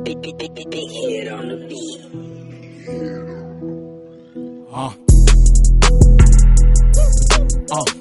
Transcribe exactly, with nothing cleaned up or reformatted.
Big, big, big, big, big hit on the beat. Uh. Uh.